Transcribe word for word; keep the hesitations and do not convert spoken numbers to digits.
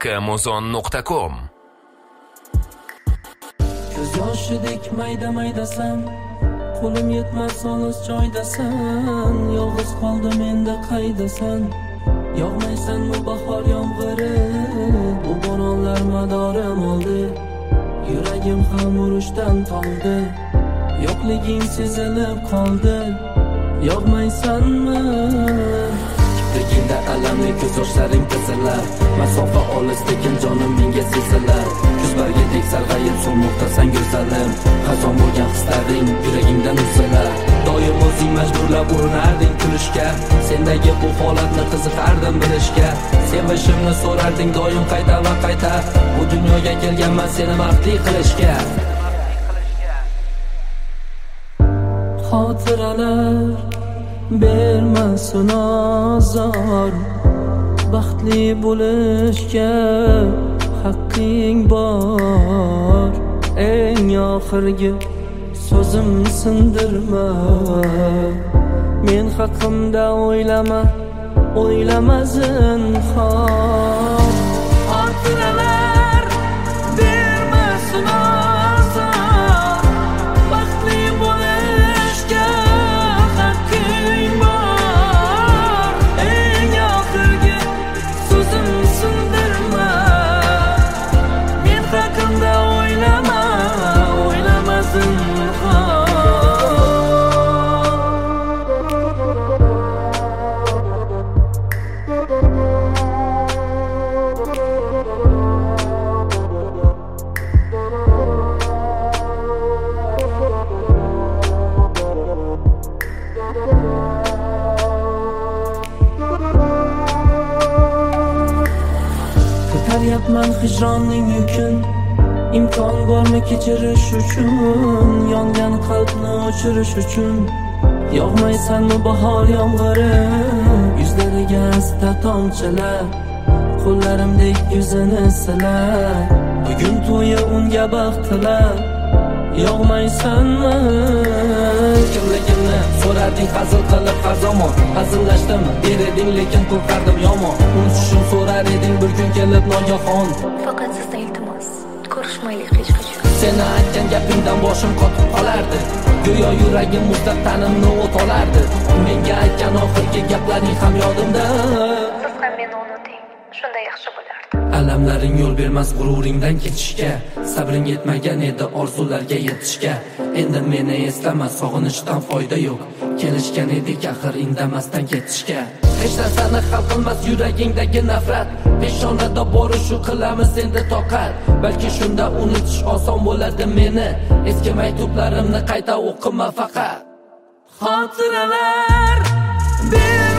nuqta amazon nuqta com. Ko'z yoshidek mayda-maydasan, qo'lim yetmas olis joydasan. Yolg'iz qoldim endi qaydasan? Yog'maysanmi bahor yomg'iri? Bu bo'ronlar madorim oldi, yuragim ham urushdan toldi. Yo'qliging sezilib qoldi, yog'maysanmi? Kiprikingda alamli ko'z yoshlaring qizilar, masofa olis lekin jonim menga sezilar. Kuz bargidek sarg'ayib so'lmoqdasan go'zalim, xazon bo'lgan hislaring yuragimdan uzilar. Doim o'zing majburlab urinarding kulishga, sendagi bu holatni qiziqardim bilishga. Sevishimni so'rarding doim qayta va qayta, bu dunyoga kelganman seni baxtli qilishga. Xotiralar bermasin azor, baxtli bo'lishga haqqing bor. Eng oxirgi so'zim sindirma, men haqimda o'ylama, o'ylama zinhor. Xotiralar bermasin azor, baxtli bo'lishga haqqing bor. Eng oxirgi so'zim sindirma, men haqimda o'ylama, o'ylama zinhor. Ko'taryapman hijronning yukin, imkon bormi kechirish uchun? Yongan qalbni o'chirish uchun yog'maysanmi bahor yomg'iri? Yuzlariga asta tomchilar, qo'llarimdek yuzini silar. Bugun to'yi unga baxtilar, yog'maysanmi? Kimligimni so'rading hazil qilib har zamon, hazillashdim der eding lekin qo'rqardim yomon. Unutishim so'rar eding bir kun kelib nogahon. Faqat sizdan iltimos, ko'rishmaylik hech qachon. Seni aytgan gapingdan boshim qotib qolardi, go'yo yuragim muzlab tanimni o't olardi. Menga aytgan oxirgi gaplaring ham yodimda. Siz ham meni unuting, shunda yaxshi bo'lardi. Alamlaring yo'l bermas g'ururingdan ketishga, sabring yetmagan edi orzularga yetishga. Endi meni eslama, sog'inishdan foyda yo'q, kelishgan edik axir indamasdan ketishga. Hech narsani hal qilmas yuragingdagi nafrat, peshonada bori shu qilamiz endi toqat. Balki shunda unutish oson bo'ladi meni, eski maktuplarimni qayta o'qima faqat. Xotiralar ber